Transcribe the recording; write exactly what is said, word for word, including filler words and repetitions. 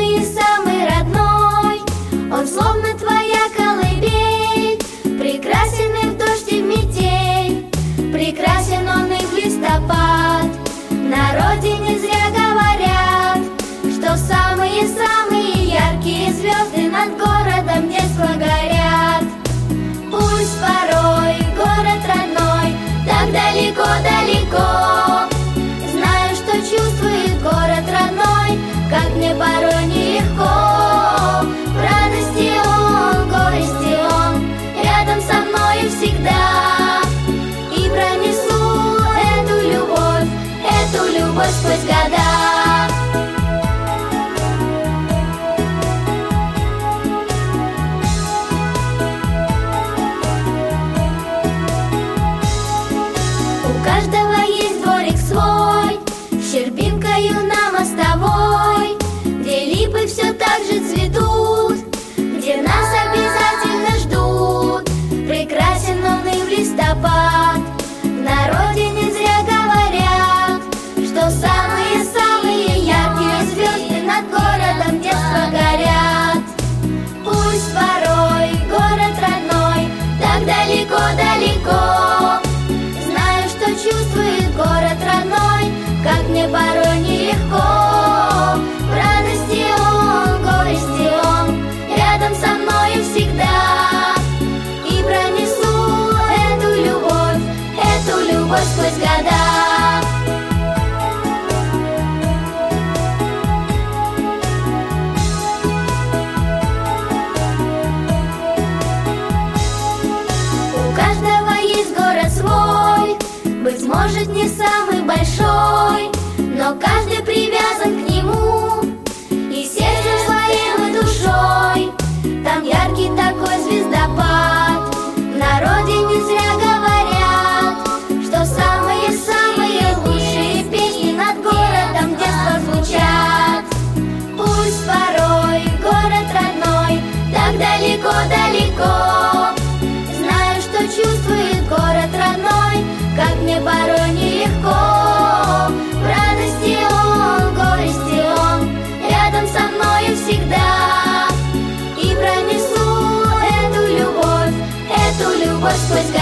самый-самый родной. Он словно твоя колыбель, прекрасен и в дождь, и в метель. Прекрасен он и в листопад. На родине зря говорят, что самые-самые яркие звезды над городом детства горят. Пусть порой город родной так далеко-далеко, знаю, что чувствует город родной, как мне порой нелегко. В радости он, в горести он, рядом со мною всегда. И пронесу эту любовь, эту любовь сквозь года. У каждого есть дворик свой, щербинкою на мостовой, где липы все так же цветут, где нас обязательно ждут. Прекрасен он и в листопад. На родине зря говорят, что самые-самые яркие звезды над городом детства горят. Пусть порой город родной так далеко-далеко, знаю, что чувствует город родной, как мне порой нелегко. В радости он, в горести он, рядом со мною всегда. И пронесу эту любовь, эту любовь сквозь года. У каждого есть город свой, быть может, не самый большой, но каждый привязан к нему и сердцем своим, и душой. Там яркий такой звездопад. На родине зря говорят, что самые-самые лучшие песни над городом детства звучат. Пусть порой город родной так далеко-далеко, знаю, что чувствует город родной, как мне порой нелегко. В радости он, в горести он, рядом со мною всегда. И пронесу эту любовь, эту любовь сквозь года.